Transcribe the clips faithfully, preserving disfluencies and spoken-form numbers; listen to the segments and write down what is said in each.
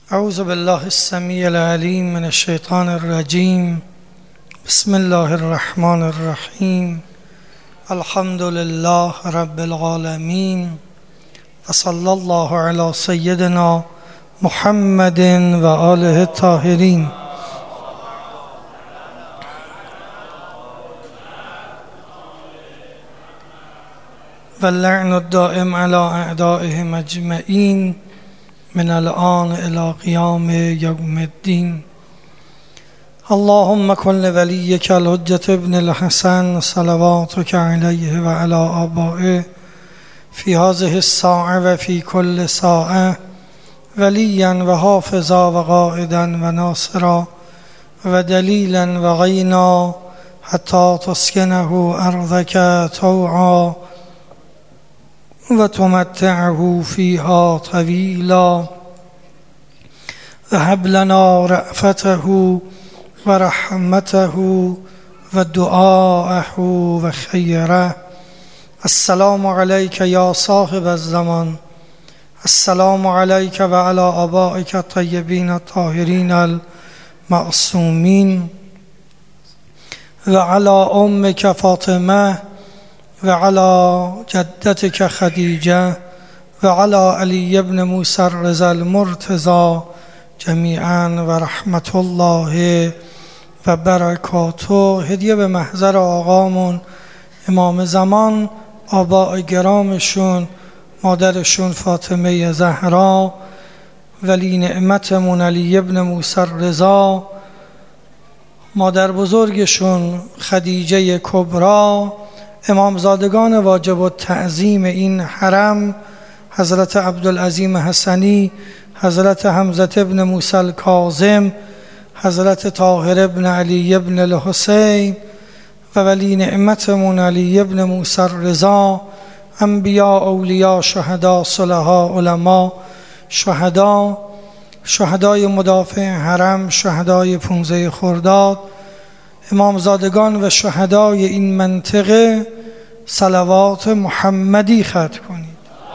اعوذ بالله السمیع العلیم من الشیطان الرجیم. بسم الله الرحمن الرحیم. الحمد لله رب العالمین و صلی الله علی سیدنا محمد و آله الطاهرین. و اللعن الدائم علی اعدائهم اجمعین من الآن الى قیام یوم الدین. اللهم کن لولیک الحجة ابن الحسن صلواتک علیه و علی آبائه فی هذه الساعة و فی کل ساعة ولیا و حافظا و قائدا و ناصرا و دلیلا و غینا حتی تسکنه ارضک طوعا و تمتعه فیها طویلا و هب لنا رأفته و رحمته و دعاءه و خیره. السلام علیک یا صاحب الزمان. السلام علیک و علی آبائک الطیبین الطاهرین المعصومین و علی امک فاطمه و علی جدتک خدیجه و علی علی ابن موسی الرضا المرتضی جمیعا و رحمت الله و برکاته. هدیه به محضر آقامون امام زمان، آباء گرامشون، مادرشون فاطمه زهرا، ولی نعمتمون علی ابن موسی الرضا، مادر بزرگشون خدیجه کبرا، امامزادگان واجب التعظیم این حرم، حضرت عبدالعظیم حسنی، حضرت حمزه ابن موسی الکاظم، حضرت طاهر ابن علی ابن الحسین و ولی نعمتمون علی ابن موسی الرضا، انبیاء، اولیاء، شهدا، صلحاء، علما، شهدا، شهدای مدافع حرم، شهدای پونزه خرداد، امامزادگان و شهدای این منطقه صلوات محمدی ختم کنید.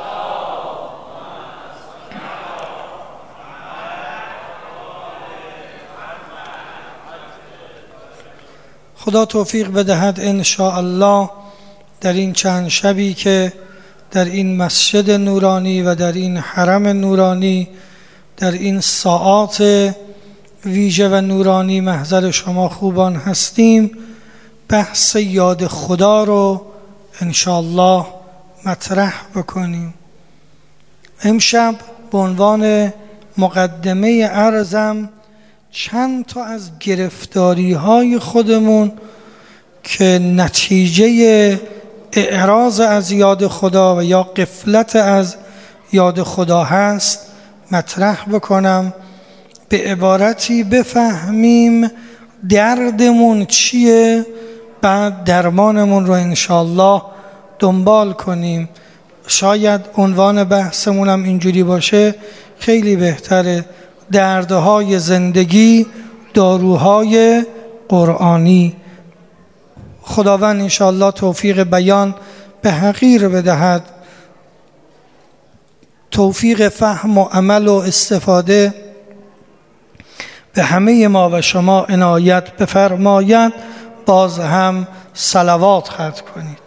خدا توفیق بدهد ان شاء الله در این چند شبی که در این مسجد نورانی و در این حرم نورانی در این ساعات ویژه و نورانی محضر شما خوبان هستیم، بحث یاد خدا رو ان شاء الله مطرح بکنیم. امشب به عنوان مقدمه عرضم چند تا از گرفتاری های خودمون که نتیجه اعراض از یاد خدا و یا غفلت از یاد خدا هست مطرح بکنم، به عبارتی بفهمیم دردمون چیه، بعد درمانمون رو انشاءالله دنبال کنیم. شاید عنوان بحثمونم اینجوری باشه، خیلی بهتره، دردهای زندگی، داروهای قرآنی. خداوند انشاءالله توفیق بیان به حقیر بدهد، توفیق فهم و عمل و استفاده به همه ما و شما عنایت بفرماید. باز هم صلوات ختم کنید.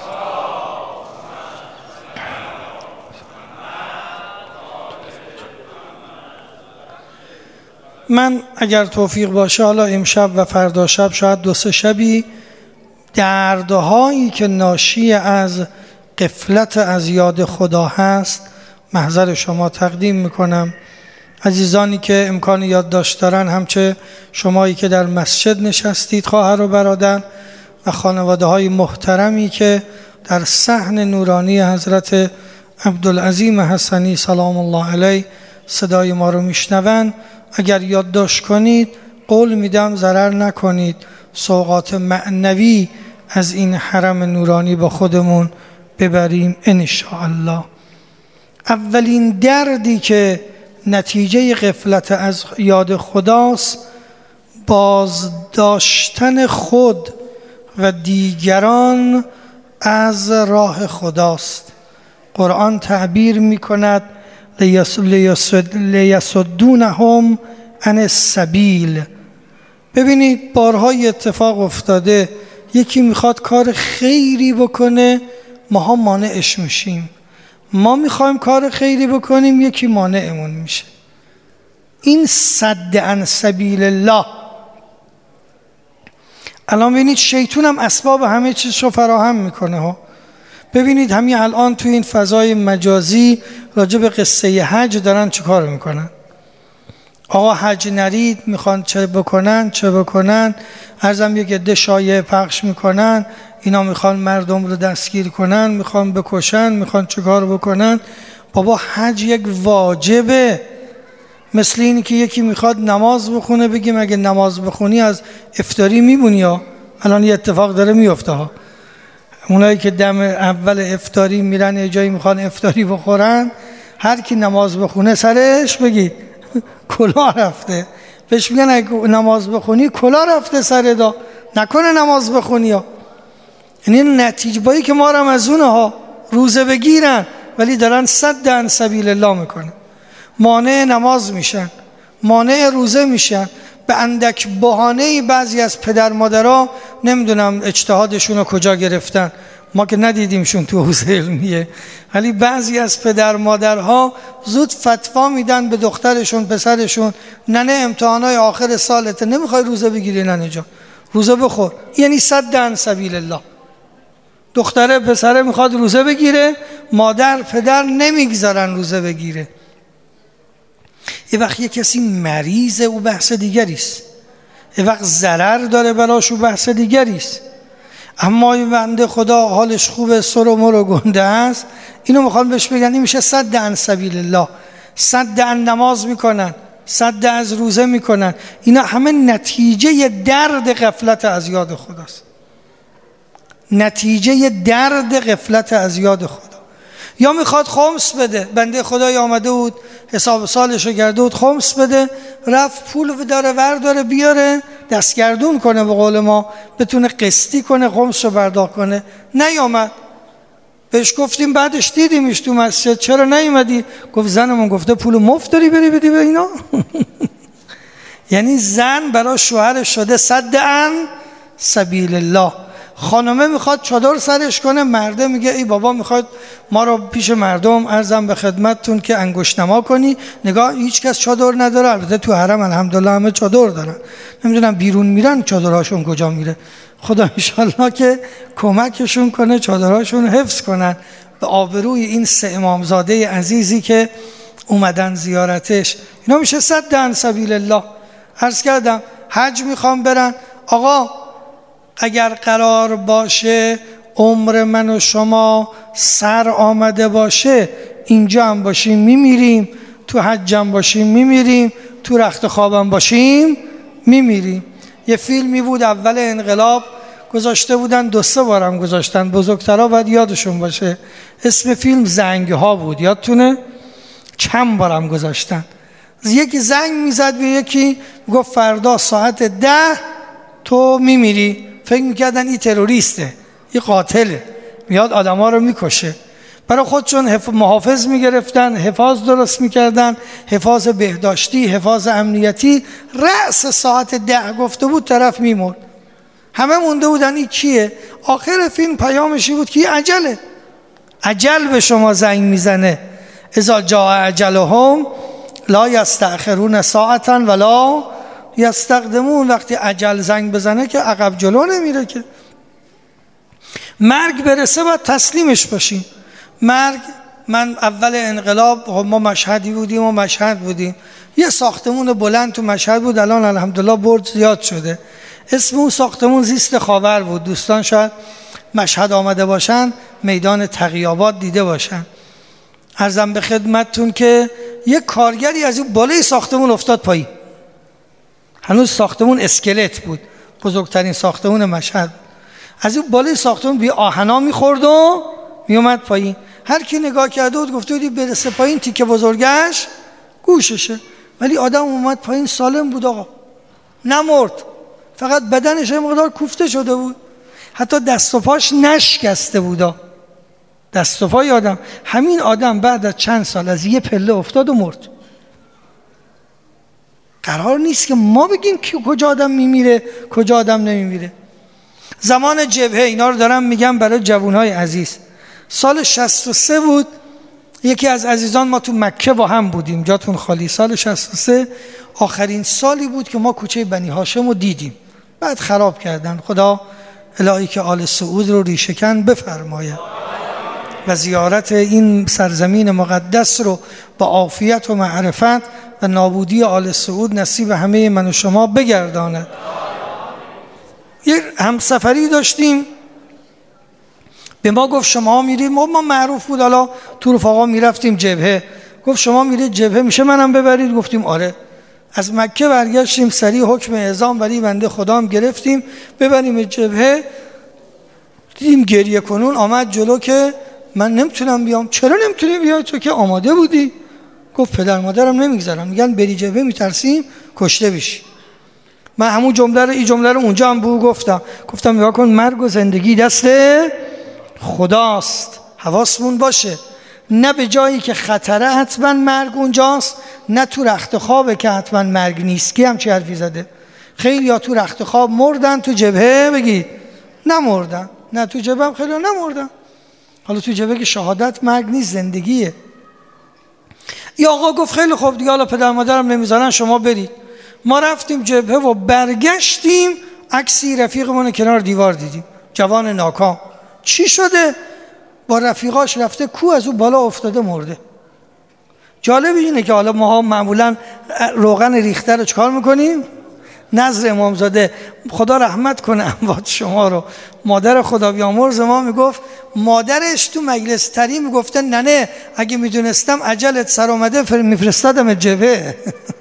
من اگر توفیق باشه حالا امشب و فردا شب شاید دو سه شبی دردهایی که ناشی از غفلت از یاد خدا هست محضر شما تقدیم میکنم. عزیزانی که امکان یادداشت دارن، همچه شمایی که در مسجد نشستید خواهر و برادر و خانواده های محترمی که در صحن نورانی حضرت عبدالعظیم حسنی سلام الله علیه صدای ما رو میشنون، اگر یادداشت کنید قول میدم ضرر نکنید، سوغات معنوی از این حرم نورانی با خودمون ببریم ان شاء الله. اولین دردی که نتیجه غفلت از یاد خداست، بازداشتن خود و دیگران از راه خداست. قرآن تعبیر می کند لیصدونهم عن السبیل. ببینید بارهای اتفاق افتاده، یکی میخواد کار خیری بکنه ماها مانعش میشیم، ما میخوایم کار خیری بکنیم یکی مانعمون میشه. این صد عن سبیل الله. الان ببینید شیطان هم اسباب همه چیز رو فراهم میکنه ها. ببینید همین الان تو این فضای مجازی راجع به قصه حج دارن چه کار میکنن. آقا حج نرید، میخوان چه بکنن چه بکنن، عرضم یک عده شایعه پخش میکنن، اینا میخوان مردم رو دستگیر کنن، میخوان بکشن، میخوان چه کار بکنن. بابا حج یک واجبه. مثل اینی که یکی میخواد نماز بخونه، بگیم اگه نماز بخونی از افطاری میمونی ها. الان یه اتفاق داره میفته ها. اونایی که دم اول افطاری میرن یه جایی میخوان افطاری بخورن، هر کی نماز بخونه سرش بگید کلاه رفته. بهش میگن اگه نماز بخونی کلاه رفته سر دا، نکنه نماز بخونی ها. یعنی نتیجه بایی که ما رو از اونه ها روزه بگیرن ولی دارن صد عن سبیل الله میکنن، مانع نماز میشن، مانع روزه میشن. به اندک بهانه‌ای بعضی از پدر مادرها نمیدونم اجتهادشون رو کجا گرفتن، ما که ندیدیمشون تو حوزه علمیه، ولی بعضی از پدر مادرها زود فتوا میدن به دخترشون پسرشون، ننه امتحانای آخر سالته، نمیخوای روزه بگیری ننه جان روزه بخور. یعنی صد عن سبیل الله. دختره پسره میخواد روزه بگیره، مادر پدر نمیگذارن روزه بگیره. یه وقت یه کسی مریضه او بحث دیگریست، یه وقت ضرر داره براش او بحث دیگریست. اما این بنده خدا حالش خوبه، سر و مر و گنده است، اینو میخوان بهش بگن این میشه صد عن سبیل الله. صد عن نماز میکنن، صد از روزه میکنن، اینا همه نتیجه درد غفلت از یاد خداست. نتیجه درد غفلت از یاد خدا. یا میخواد خمس بده، بنده خدای آمده بود حساب سالشو کرده بود خمس بده، رفت پول داره ور داره بیاره دستگردون کنه به قول ما، بتونه قسطی کنه خمسشو برداشت کنه، نیامد. بهش گفتیم بعدش دیدیمش تو مسجد چرا نیومدی؟ گفت زنمون گفته پول مفت داری بری بدی به اینا. یعنی زن برای شوهرش شده صد عن سبیل الله. خانمه میخواد چادر سرش کنه، مرده میگه ای بابا میخواد ما رو پیش مردم عرضم به خدمتتون که انگشت نما کنی. نگاه هیچ کس چادر نداره، البته تو حرم الحمدلله همه چادر دارن، نمیدونم بیرون میرن چادرهاشون کجا میره. خدا انشالله که کمکشون کنه چادرهاشون حفظ کنن به آبروی این سه امامزاده عزیزی که اومدن زیارتش. اینا میشه صد عن سبیل الله. عرض کردم حج میخوام برن، آقا اگر قرار باشه عمر من و شما سر آمده باشه، اینجا هم باشیم میمیریم، تو حج هم باشیم میمیریم، تو رخت خوابم باشیم میمیریم. یه فیلمی بود اول انقلاب گذاشته بودن، دو سه بارم گذاشتن، بزرگترها باید یادشون باشه، اسم فیلم زنگ ها بود، یادتونه؟ چند بارم گذاشتن. یکی زنگ میزد به یکی گفت فردا ساعت ده تو میمیری. فکر میکردن این تروریسته، این قاتله، میاد آدم ها رو میکشه. برای خودشون محافظ میگرفتن، حفاظ درست میکردن، حفاظ بهداشتی، حفاظ امنیتی. رأس ساعت ده گفته بود طرف میمرد. همه مونده بودن این کیه؟ آخر فیلم پیامشی بود که عجله، عجل به شما زنگ میزنه. اذا جاء اجلهم لا یستأخرون ساعتا ولا یستقدمون. وقتی اجل زنگ بزنه که عقب جلو نمیره، که مرگ برسه باید تسلیمش باشیم. مرگ، من اول انقلاب ما مشهدی بودیم و مشهد بودیم، یه ساختمون بلند تو مشهد بود، الان الحمدلله برج زیاد شده. اسم اون ساختمون زیست خاور بود. دوستان شاید مشهد آمده باشن، میدان تقی‌آباد دیده باشن. عرضم به خدمتتون که یک کارگری از اون بالای ساختمون افتاد پایین. هنوز ساختمون اسکلت بود، بزرگترین ساختمون مشهد. از اون بالای ساختمون بی آهنا میخورد و میومد پایین. هر کی نگاه کرده بود گفته بودی برسه پایین تیکه بزرگش گوششه. ولی آدم اومد پایین سالم بود آقا، نمرد، فقط بدنش یه مقدار کوفته شده بود، حتی دست و پاش نشکسته بود. دست و پای آدم. همین آدم بعد از چند سال از یه پله افتاد و مرد. قرار نیست که ما بگیم که کجا آدم میمیره کجا آدم نمیمیره. زمان جبهه، اینا رو دارم میگم برای جوانهای عزیز. سال شصت و سه بود، یکی از عزیزان ما تو مکه با هم بودیم، جاتون خالی. سال شصت و سه آخرین سالی بود که ما کوچه بنی هاشم رو دیدیم. بعد خراب کردن. خدا الهی که آل سعود رو ریشه‌کن بفرماید و زیارت این سرزمین مقدس رو با عافیت و معرفت و نابودی آل سعود نصیب همه من و شما بگرداند. یه همسفری داشتیم، به ما گفت شما میرید، ما, ما معروف بود حالا تو رفقا میرفتیم جبهه، گفت شما میرید جبهه میشه منم ببرید؟ گفتیم آره. از مکه برگشتیم سریع حکم اعزام ولی بنده خدا هم گرفتیم ببریم جبهه. دیدیم گریه کنون آمد جلو که من نمیتونم بیام. چرا نمیتونی بیای؟ تو که آماده بودی. گفت پدر مادرم نمیگذارم، میگن بری جبهه میترسیم کشته بشی. من همون جمله رو این جمله رو اونجا هم بو گفتم گفتم نگاه کن، مرگ و زندگی دست خداست، حواسمون باشه. نه به جایی که خطره حتما مرگ اونجاست، نه تو رخت خوابه که حتما مرگ نیست. کی هم چی حرفی زده؟ خیلی ها تو رخت خواب مردن، تو جبهه بگید نمردن. نه تو جبهه هم خیلی ها نمردن. حالا تو جبهه که شهادت مرگ نیست، زندگیه. یا آقا گفت خیلی خوب دیگه حالا پدر مادرم نمیذارن شما برید. ما رفتیم جبهه و برگشتیم، عکسی رفیقمون کنار دیوار دیدیم، جوان ناکام. چی شده؟ با رفیقاش رفته کو، از اون بالا افتاده مرده. جالب اینه که حالا ما ها معمولا روغن ریخته رو چکار میکنیم؟ نظر امامزاده خدا رحمت کنه اموات شما رو، مادر خدا بیامرز ما میگفت مادرش تو مجلس تری میگفته ننه اگه میدونستم عجلت سر اومده میفرستادم جبهه.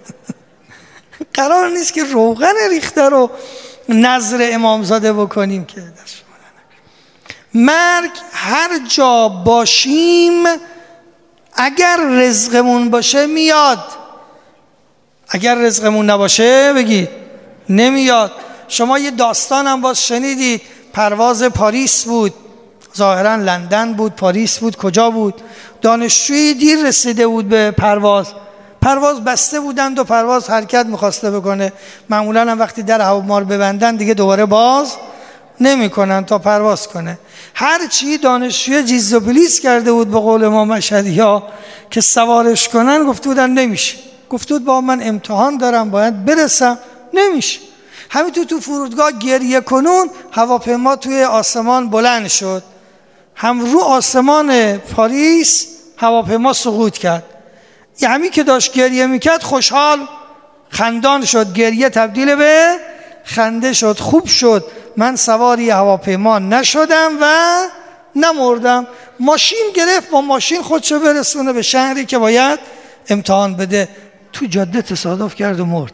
قرار نیست که روغن ریخته رو نظر امامزاده بکنیم که در شما. مرگ هر جا باشیم اگر رزقمون باشه میاد، اگر رزقمون نباشه بگید نمیاد. شما یه داستان هم باز شنیدید، پرواز پاریس بود، ظاهرا لندن بود پاریس بود کجا بود، دانشجویی دیر رسیده بود به پرواز، پرواز بسته بودند و پرواز حرکت میخواسته بکنه. معمولا هم وقتی در هواپیما ببندن دیگه دوباره باز نمی کنن تا پرواز کنه. هر چی دانشجوی جیز و پلیس کرده بود به قول ما مشهدی ها که سوارش کنن، گفته بودن نمیشه. گفته بود با من امتحان دارم باید برسم، نمیشه. همین تو فرودگاه گریه کنون هواپیما توی آسمان بلند شد، هم رو آسمان پاریس هواپیما سقوط کرد. یعنی که داشت گریه میکرد خوشحال خندان شد، گریه تبدیل به خنده شد. خوب شد من سواری هواپیما نشدم و نمردم. ماشین گرفت، با ماشین خودشو برسونه به شهری که باید امتحان بده، تو جاده تصادف کرد و مرد.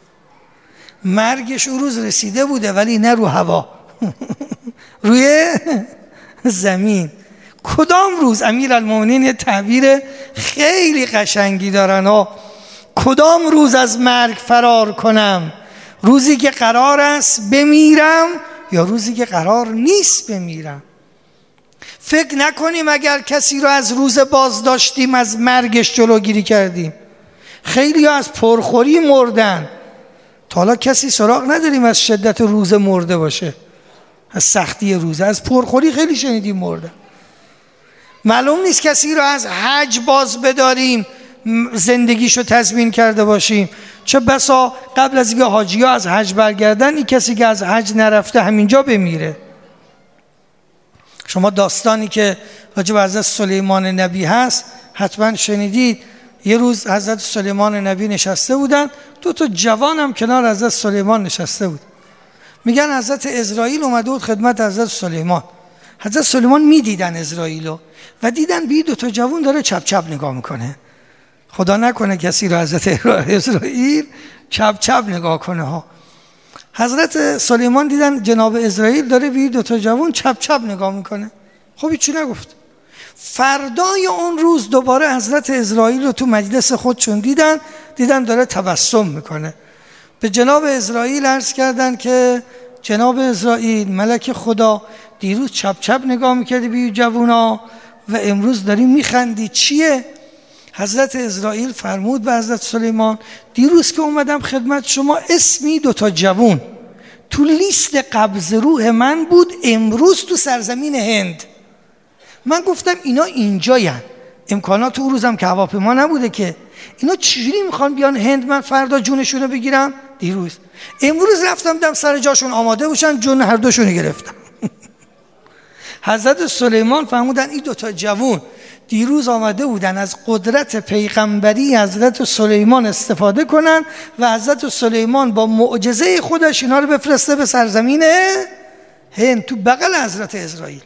مرگش اون روز رسیده بوده ولی نه رو هوا، روی زمین. کدام روز؟ امیرالمومنین یه تعبیر خیلی قشنگی دارن ها. کدام روز از مرگ فرار کنم؟ روزی که قرار است بمیرم یا روزی که قرار نیست بمیرم؟ فکر نکنیم اگر کسی رو از روز باز داشتیم از مرگش جلوگیری کردیم. خیلی ها از پرخوری مردن، تا حالا کسی سراغ نداریم از شدت روز مرده باشه، از سختی روزه. از پرخوری خیلی شنیدیم مردن. معلوم نیست کسی رو از حج باز بداریم زندگیشو تضمین کرده باشیم. چه بسا قبل از اینکه حاجی ها از حج برگردن این کسی که از حج نرفته همینجا بمیره. شما داستانی که راجع به حضرت سلیمان نبی هست حتما شنیدید. یه روز حضرت سلیمان نبی نشسته بودن، دو تا جوان هم کنار حضرت سلیمان نشسته بود. میگن حضرت اسرائیل اومده بود خدمت حضرت سلیمان. حضرت سلیمان میدیدن اسرائیلو و دیدن بی دو تا جوان داره چپ چپ نگاه میکنه. خدا نکنه کسی رو حضرت اسرائیل چپ چپ نگاه کنه ها. حضرت سلیمان دیدن جناب اسرائیل داره بی دو تا جوان چپ چپ نگاه میکنه. خب هیچی نگفت. فردای اون روز دوباره حضرت اسرائیل رو تو مجلس خودشون دیدن، دیدن داره تبسم میکنه. به جناب اسرائیل عرض کردن که جناب اسرائیل، ملک خدا دیروز چپ چپ نگاه میکردی به جوونا و امروز داری میخندی. چیه؟ حضرت اسرائیل فرمود به حضرت سلیمان دیروز که اومدم خدمت شما اسمی دوتا جوون تو لیست قبض روح من بود، امروز تو سرزمین هند. من گفتم اینا اینجاین، امکانات اون روزم که هواپیما نبوده که، اینا چجوری میخوان بیان هند من فردا جونشونو بگیرم؟ دیروز امروز رفتم دم سر جاشون آماده باشن، جون هر دوشونو گرفتم. حضرت سلیمان فرمودن این دوتا جوون دیروز آمده بودن از قدرت پیغمبری حضرت سلیمان استفاده کنن و حضرت سلیمان با معجزه خودش اینا رو بفرسته به سرزمین هند تو بغل حضرت اسرائیل.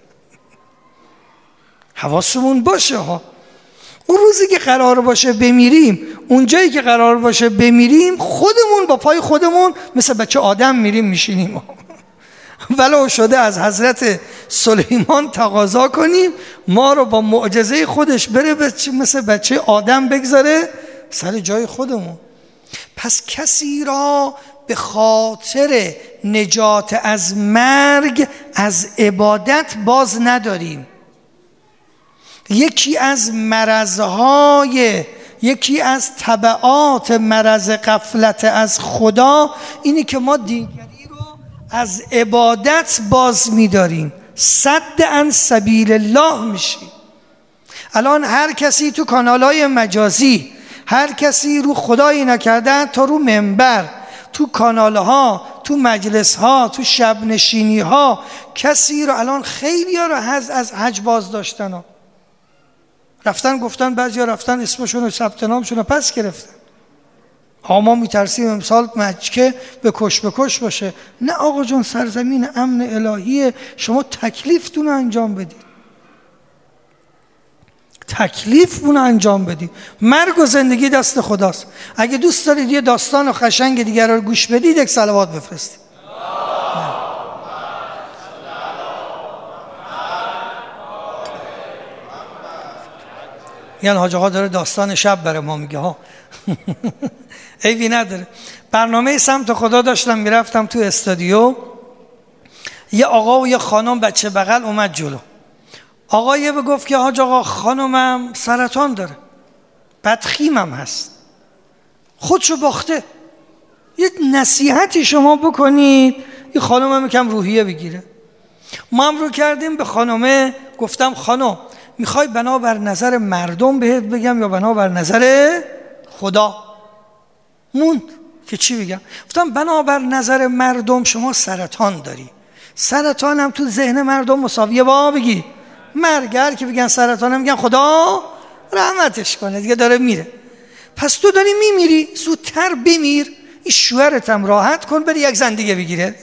حواسمون باشه ها، اون روزی که قرار باشه بمیریم، اون جایی که قرار باشه بمیریم، خودمون با پای خودمون مثل بچه آدم میریم میشینیم. ولو شده از حضرت سلیمان تقاضا کنیم ما رو با معجزه خودش بره بچه مثل بچه آدم بگذاره سر جای خودمون. پس کسی را به خاطر نجات از مرگ از عبادت باز نداریم. یکی از مرضهای یکی از تبعات مرض غفلت از خدا اینه که ما دیگری رو از عبادت باز می‌داریم، صد عن سبیل الله میشیم. الان هر کسی تو کانال‌های مجازی، هر کسی رو خدایی نکردن تا رو منبر، تو کانال‌ها، تو مجلس‌ها، تو شب نشینی‌ها، کسی رو الان خیلی‌ها رو از از حج باز داشتن ها. رفتن گفتن، بعضیا رفتن اسمشون و ثبت نامشون رو پس گرفتن. آقا ما میترسیم امسال مکه به کش به کش باشه. نه آقا جان، سرزمین امن الهیه، شما تکلیفتون رو انجام بدید، تکلیفتون رو انجام بدید. مرگ و زندگی دست خداست. اگه دوست دارید یه داستان و خشنگ دیگر رو گوش بدید، یک صلوات بفرستید. یعنی حاج آقا داره داستان شب برای ما میگه ها. عیبی نداره. برنامه سمت خدا داشتم میرفتم تو استودیو، یه آقا و یه خانم بچه بغل اومد جلو. آقا یه بگفت که حاج آقا خانمم سرطان داره، بدخیمم هست، خودشو باخته، یه نصیحتی شما بکنید این خانمم یکم روحیه بگیره. ما هم رو کردیم به خانمه، گفتم خانم میخوای بنابر نظر مردم بهت بگم یا بنابر نظر خدا؟ موند که چی بگم. گفتم بنابر نظر مردم شما سرطان داری، سرطان هم تو ذهن مردم مساویه با بگی مرگ. هر که بگن سرطان هم میگن خدا رحمتش کنه، دیگه داره میره. پس تو داری میمیری، زودتر بمیر، این شوهرت هم راحت کن، بری یک زن دیگه بگیره.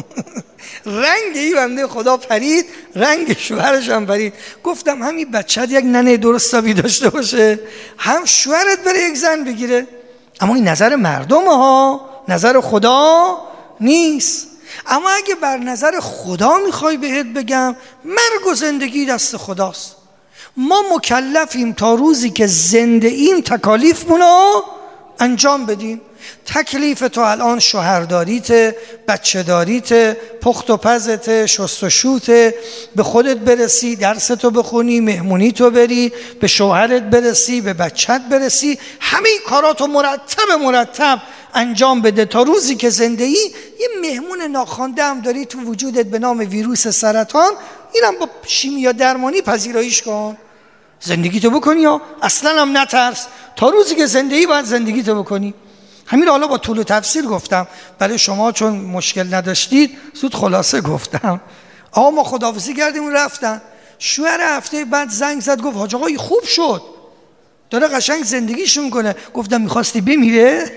رنگ این بنده خدا پرید، رنگ شوهرش هم پرید. گفتم همین بچه‌ت یک ننه درستابی داشته باشه، هم شوهرت بره یک زن بگیره. اما این نظر مردم ها، نظر خدا نیست. اما اگه بر نظر خدا میخوای بهت بگم، مرگ و زندگی دست خداست. ما مکلفیم تا روزی که زنده ایم تکالیفمونو انجام بدیم. تکلیف تو الان شوهرداریت، بچه داریت، پخت و پزت، شست و شوت، به خودت برسی، درستو بخونی، مهمونی تو بری، به شوهرت برسی، به بچت برسی، همه کاراتو مرتب مرتب انجام بده تا روزی که زنده ای. یه مهمون ناخوانده هم داری تو وجودت به نام ویروس سرطان، اینم با شیمی درمانی پذیراییش کن، زندگی تو بکنی یا اصلا هم نترس. تا روزی که زنده ای باید زندگی تو بکنی. همین حالا با طول و تفصیل گفتم برای شما، چون مشکل نداشتید زود خلاصه گفتم. آقا ما خداحافظی کردیم و رفتن. شوهر هفته بعد زنگ زد گفت حاج آقا خوب شد، داره قشنگ زندگیشون کنه. گفتم میخواستی بمیره؟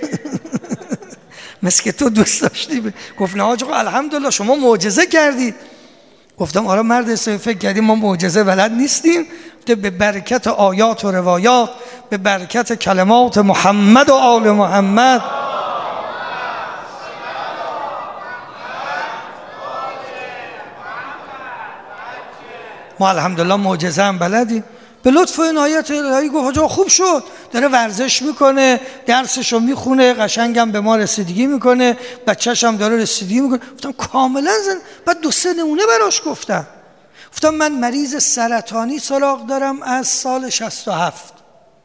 مثل که تو دوست داشتی ب... گفت نه حاج آقا الحمدلله شما معجزه کردید. گفتم آره مرد حسابی، فکر کردیم ما معجزه بلد نیستیم. به برکت آیات و روایات، به برکت کلمات محمد و آل محمد، ما الحمدلله معجزه هم بلدیم. به لطف و عنایت الهی گفت حاج آقا خوب شد، داره ورزش میکنه، درسشو میخونه، قشنگم به ما رسیدگی میکنه، بچه‌ش هم داره رسیدگی میکنه. گفتم کاملا زن. بعد دو سه نمونه براش گفتم. گفتم من مریض سرطانی سراغ دارم از سال شصت و هفت.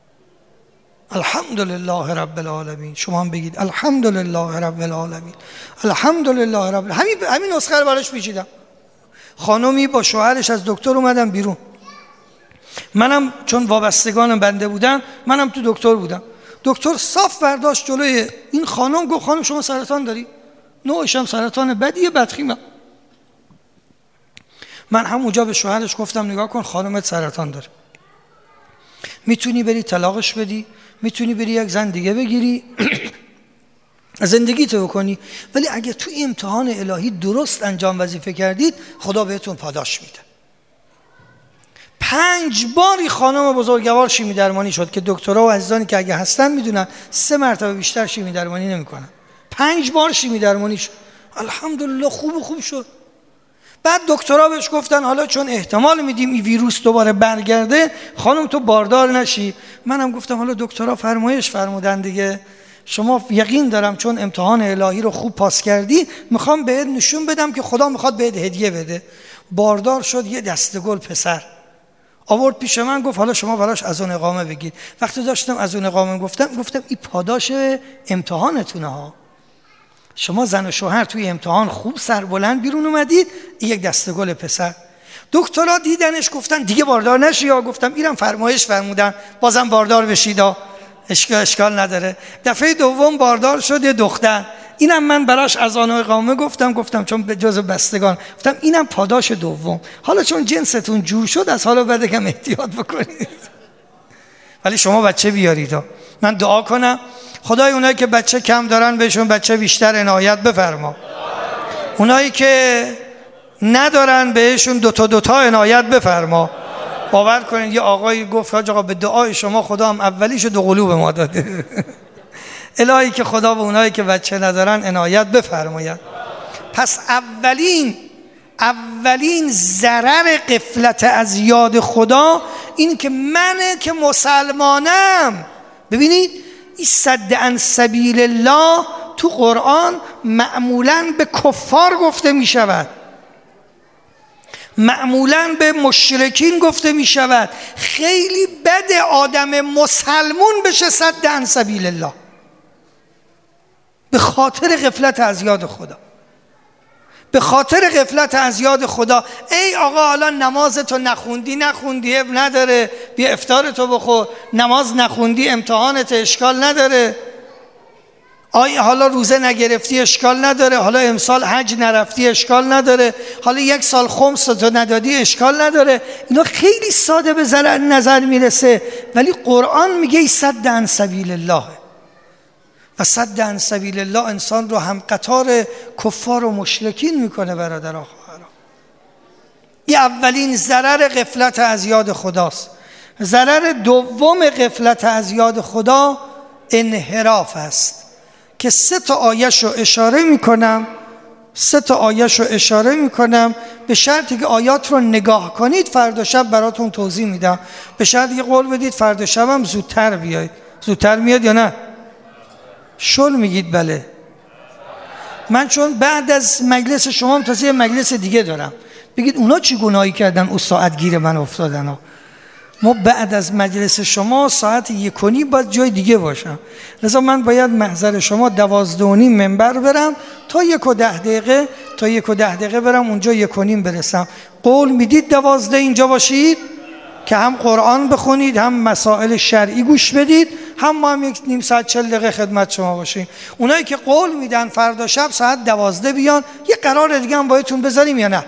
الحمدلله رب العالمین. شما هم بگید الحمدلله رب العالمین، الحمدلله رب. همین همین نسخه رو براش پیچیدم. خانمی با شوهرش از دکتر اومدن بیرون، منم چون وابستگانم بنده بودن منم تو دکتر بودم. دکتر صاف برداشت جلوی این خانم، گفت خانم شما سرطان داری؟ نوعش هم سرطان بدیه، بدخیمه. من همونجا به شوهرش گفتم نگاه کن خانمت سرطان داره، میتونی بری طلاقش بدی، میتونی بری یک زن دیگه بگیری زندگی تو بکنی، ولی اگه تو امتحان الهی درست انجام وظیفه کردید خدا بهتون پاداش میده. پنج باری خانم بزرگوار شیمی درمانی شد که دکترها و عزیزانی که اگه هستن میدونن سه مرتبه بیشتر شیمی درمانی نمیکنن. پنج بار شیمی درمانی شد، الحمدلله خوب خوب شد. بعد دکترها بهش گفتن حالا چون احتمال میدیم این ویروس دوباره برگرده خانم تو باردار نشی. منم گفتم حالا دکترها فرمایش فرمودن دیگه، شما یقین دارم چون امتحان الهی رو خوب پاس کردی میخوام بهت نشون بدم که خدا میخواد بهت هدیه بده. باردار شد، یه دسته گل پسر آورد پیش من، گفت حالا شما براش اذان اقامه بگید. وقتی داشتم اذان اقامه گفتم گفتم این پاداش امتحانتونه ها، شما زن و شوهر توی امتحان خوب سربلند بیرون اومدید، این یک دسته گل پسر. دکترها دیدنش گفتن دیگه باردار نشی یا، گفتم اینم فرمایش فرمودن بازم باردار بشید، اشکال اشکال نداره. دفعه دوم باردار شد یه دختر، اینم من براش اذان و اقامه گفتم گفتم چون به جزء بستگان، گفتم اینم پاداش دوم. حالا چون جنستون جور شد از حالا بعد کم احتیاط بکنید، ولی شما بچه بیارید. من دعا کنم خدای اونایی که بچه کم دارن بهشون بچه بیشتر عنایت بفرما، اونایی که ندارن بهشون دوتا دوتا عنایت بفرما. باور کنید یه آقایی گفت حاج آقا به دعای شما خدا هم اولیشو دو قلوب ما داده. الهی که خدا به اونایی که بچه ندارن عنایت بفرماید. پس اولین اولین ضرر غفلت از یاد خدا این که منه که مسلمانم. ببینید این صد عن سبیل الله تو قرآن معمولاً به کفار گفته می شود، معمولاً به مشرکین گفته می شود. خیلی بد آدم مسلمون بشه صد عن سبیل الله به خاطر غفلت از یاد خدا، به خاطر غفلت از یاد خدا. ای آقا حالا نمازتو نخوندی نخوندی اب نداره، بیا افطارتو بخور. نماز نخوندی امتحانت اشکال نداره. آی حالا روزه نگرفتی اشکال نداره، حالا امسال حج نرفتی اشکال نداره، حالا یک سال خمستو ندادی اشکال نداره. اینا خیلی ساده به نظر میرسه، ولی قرآن میگه صد عن سبیل الله. و صد عن سبیل الله انسان رو هم قطار کفار و مشرکین میکنه. برادران خواهران، این اولین ضرر غفلت از یاد خداست. ضرر دوم غفلت از یاد خدا انحراف است که سه تا آیش رو اشاره میکنم سه تا آیش رو اشاره میکنم به شرطی که آیات رو نگاه کنید. فردا شب براتون توضیح میدم، به شرطی که قول بدید فردا شب هم زودتر بیاید. زودتر میاد یا نه؟ شل میگید بله. من چون بعد از مجلس شما هم تازه مجلس دیگه دارم، بگید اونا چی گناهی کردن او ساعت گیر من افتادن ها. ما بعد از مجلس شما ساعت یک و نیم باید جای دیگه باشم، لذا من باید محضر شما دوازده و نیم منبر برم تا یک و ده دقیقه تا یک و ده دقیقه برم اونجا یک و نیم برسم. قول میدید دوازده اینجا باشید که هم قرآن بخونید، هم مسائل شرعی گوش بدید، هم ما هم یک نیم ساعت چل دقیقه خدمت شما باشیم. اونایی که قول میدن فردا شب ساعت دوازده بیان، یه قرار دیگه هم بایدتون بذاریم یا نه؟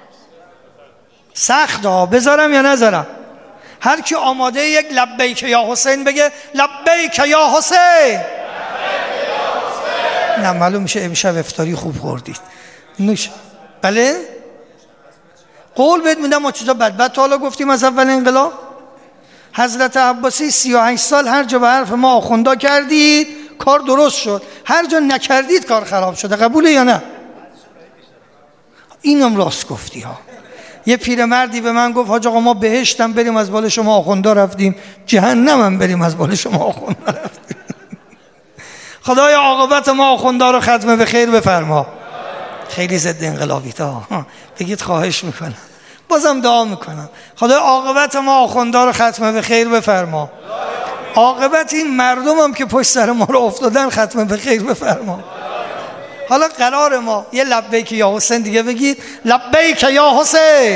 سخت ها، بذارم یا نذارم؟ هر کی آماده یک لبیک یا حسین بگه لبیک یا حسین. نه معلوم میشه امشب افطاری خوب خوردید. نوش بله؟ قول بهت میدم ما چیزا بد بد تا حالا گفتیم از اول انقلاب. حضرت عباسی سی و هشت سال هر جا به حرف ما آخوندا کردید کار درست شد، هر جا نکردید کار خراب شده. قبوله یا نه؟ اینم راست گفتی ها. یه پیرمردی به من گفت حاج آقا ما بهشتم بریم از بال شما آخوندا رفتیم، جهنم هم بریم از بال شما آخوندا رفتیم. خدای عاقبت ما آخوندا رو ختم به خیر بفرما. خیلی ضد انقلابی تا بگید خواهش میکنم. بازم دعا میکنم خدا عاقبت ما آخوندها رو ختم به خیر بفرما، عاقبت این مردم هم که پشت سر ما رو افتادن ختم به خیر بفرما. حالا قرار ما یه لبیک یا حسین دیگه بگید، لبیک یا حسین.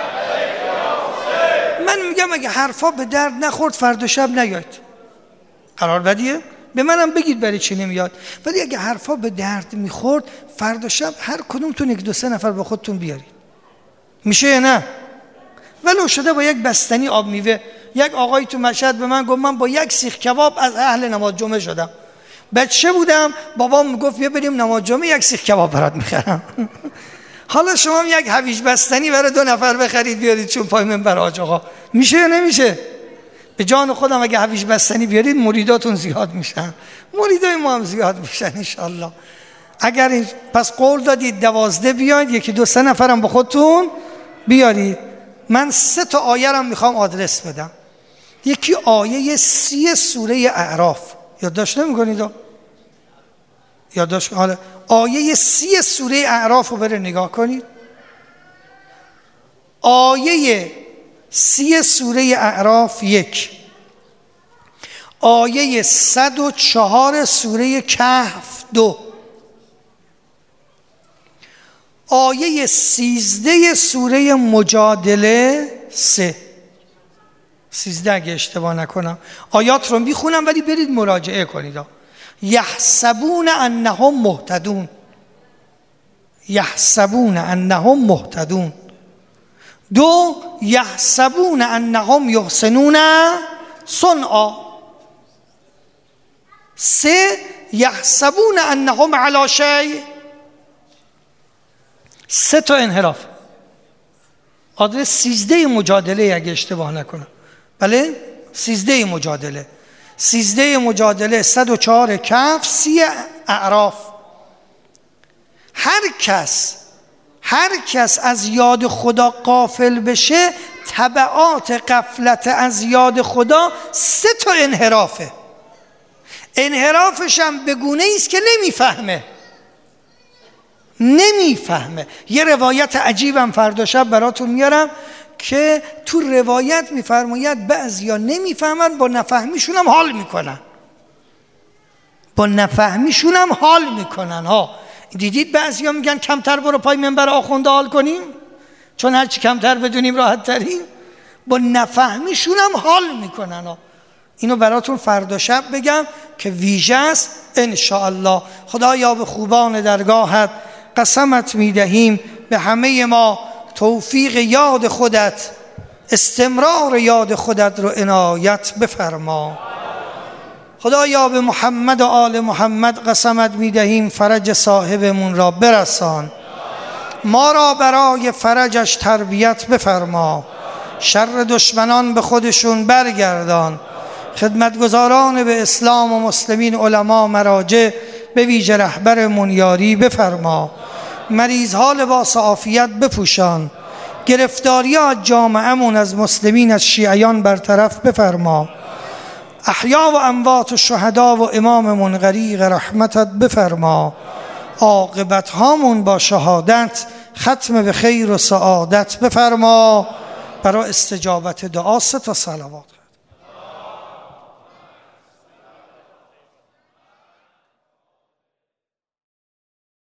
من میگم اگه حرفا به درد نخورد فردا شب نیاید، قرار بدیه به منم بگید برای چی نمیاد، ولی اگه حرفا به درد میخورد فردا شب هر کدومتون یک دو سه نفر با خودتون بیارید. میشه یا نه؟ ولو شده با یک بستنی آب میوه. یک آقایی تو مشهد به من گفت من با یک سیخ کباب از اهل نماز جمعه شدم. بچه بودم بابام میگفت بیا بریم نماز جمعه یک سیخ کباب برات میخرم. حالا شما یک هویج بستنی برای دو نفر بخرید بیارید چون پای منبر حاج آقا. میشه یا نمیشه؟ به جان خودم اگه هویج بستنی بیارید مریداتون زیاد میشن، مریدای ما هم زیاد میشن انشالله. اگر این پس قول دادید دوازده بیاید، یکی دو سه نفرم با خودتون بیارید. من سه تا آیه رو میخوام آدرس بدم. یکی آیه سی سوره اعراف، یادداشت نمی‌کنید؟ یادداشت حالا آیه سی سوره اعراف رو بره نگاه کنید. آیه سی سوره اعراف یک، آیه صد و چهار سوره کهف دو، آیه سیزده سوره مجادله سه. سیزده اگه اشتباه نکنم. آیات رو میخونم ولی برید مراجعه کنید. یحسبون انهم مهتدون، یحسبون انهم مهتدون. دو، یحسبون انهم یحسنون صنعا. سه، یحسبون انهم علی شیء. سه تا انحراف. آدرس سیزده مجادله اگه اشتباه نکنم. بله؟ سیزده مجادله. سیزده مجادله، صد و چهار کهف، سی اعراف. هر کس هر کس از یاد خدا غافل بشه، تبعات غفلت از یاد خدا سه تا انحرافه. انحرافش هم به گونه ایست که نمیفهمه نمیفهمه یه روایت عجیبم فردا شب براتون میارم که تو روایت میفرماید بعضیا نمیفهمن، با نفهمیشون هم حال میکنن با نفهمیشون هم حال میکنن ها. دیدید بعضیا میگن کمتر برو پای منبر آخونده حال کنیم، چون هرچی کمتر بدونیم راحت تریم. با نفهمیشون هم حال میکنن ها. اینو براتون فردا شب بگم که ویژه است انشاءالله. خدایا به خوبان درگاهت قسمت میدهیم به همه ما توفیق یاد خودت، استمرار یاد خودت رو عنایت بفرما. خدایا به محمد و آل محمد قسمت میدهیم فرج صاحبمون را برسان، ما را برای فرجش تربیت بفرما، شر دشمنان به خودشون برگردان، خدمتگزاران به اسلام و مسلمین علما مراجع به ویژه رهبرمون یاری بفرما، مریض ها لباس عافیت بپوشان، گرفتاری ها جامعهمون از مسلمین از شیعیان برطرف بفرما، احیا و اموات و شهدا و اماممون غریق رحمتت بفرما، عاقبت هامون با شهادت ختم به خیر و سعادت بفرما. برای استجابت دعا سه تا صلوات